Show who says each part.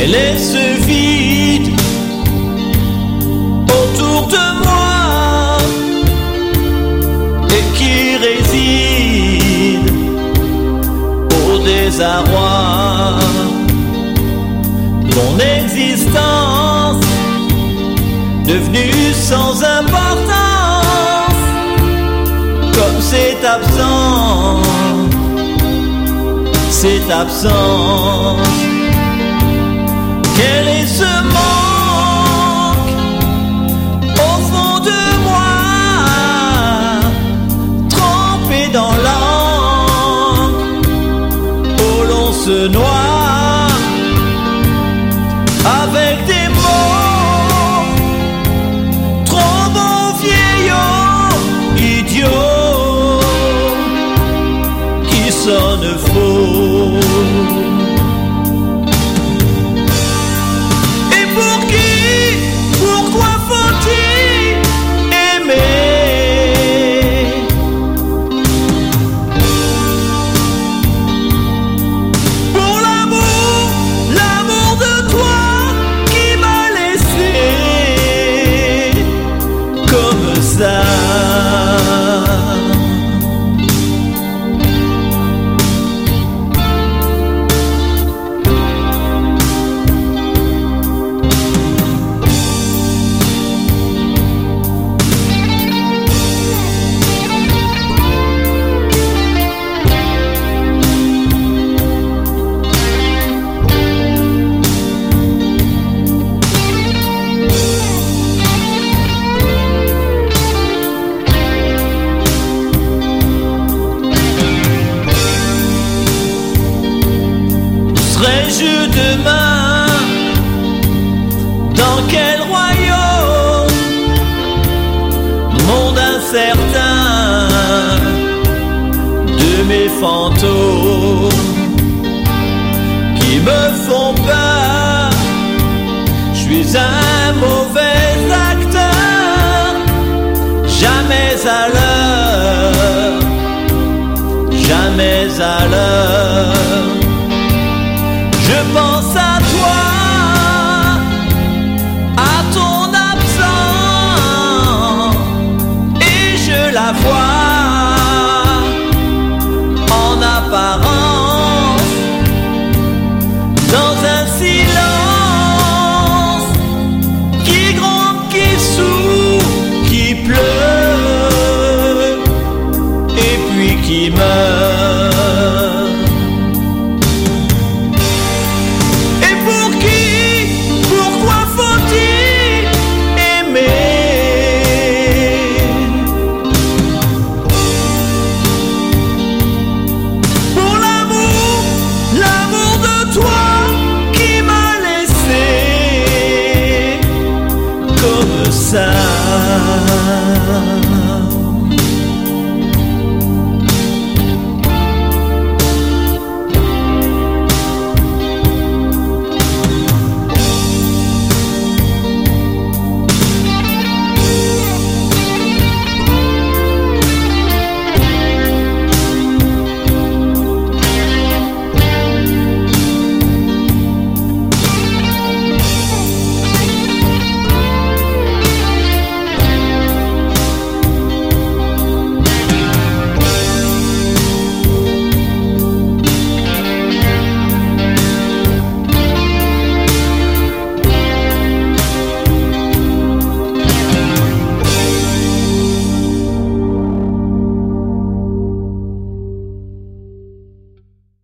Speaker 1: Quel est ce vide autour de moi et qui réside au désarroi? Mon existence devenue sans importance, comme c'est absent, cette absence. Quel est ce manque au fond de moi, trempé dans l'encre, où l'on se noie avec des mots trop beaux, vieillots, idiots, qui sonnent faux. Serais-je demain dans quel royaume, monde incertain de mes fantômes qui me font peur? Je suis un mauvais acteur, jamais à l'heure, jamais à l'heure.